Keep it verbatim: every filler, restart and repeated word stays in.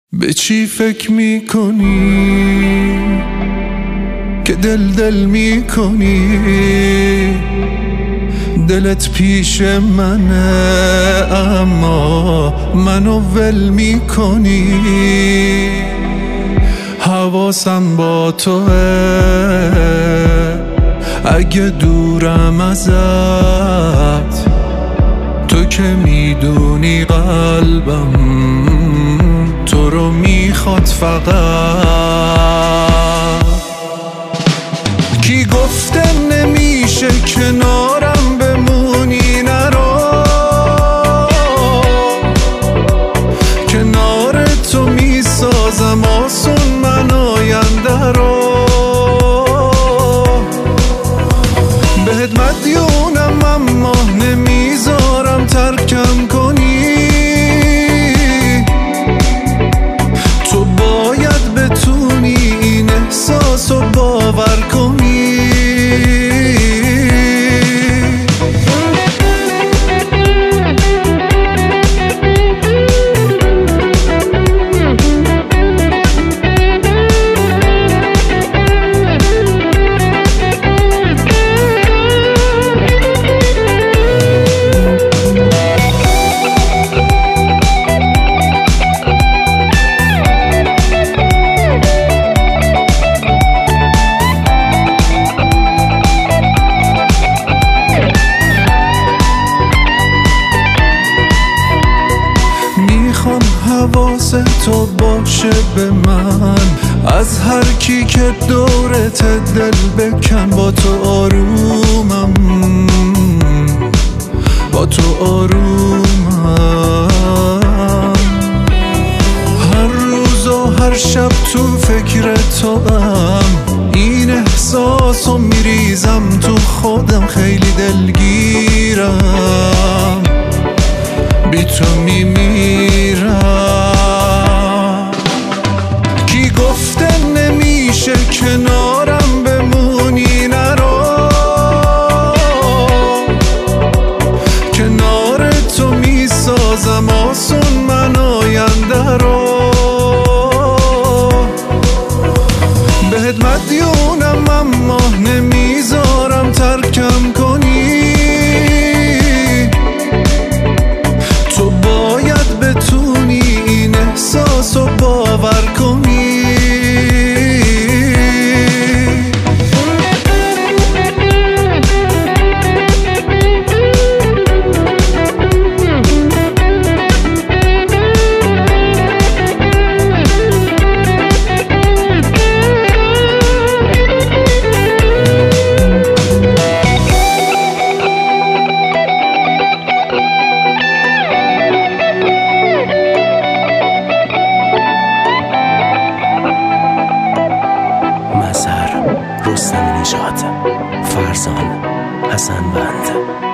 به چی فکر میکنی که دل دل میکنی؟ دلت پیش منه اما منو ول میکنی. حواسم با توه اگه دورم ازت، تو که میدونی قلبم تو رو میخواد فقط. کی گفته نمیشه کنارم بمونی؟ نرو، کنار تو میسازم آسون من آینده رو. بهت مدیونم اما نمیذارم ترکم کنی. تو باید بتونی این احساس رو باور کنی. حواس تو باشه به من، از هر کی که دورت دل بکن. با تو آرومم، با تو آرومم. هر روز و هر شب تو فکر تو ام، این احساسو میریزم تو خودم. خیلی دلگیرم، بی تو میمیرم. کی گفته نمیشه کنارم بمونی؟ نرو، کنار تو میسازم آسون من آینده رو. بهت مدیونم اما نمیذارم ترکم کنی. تو باید بتونی این احساس رو باور کنی. رستم نژاد، فرزان حسن بند.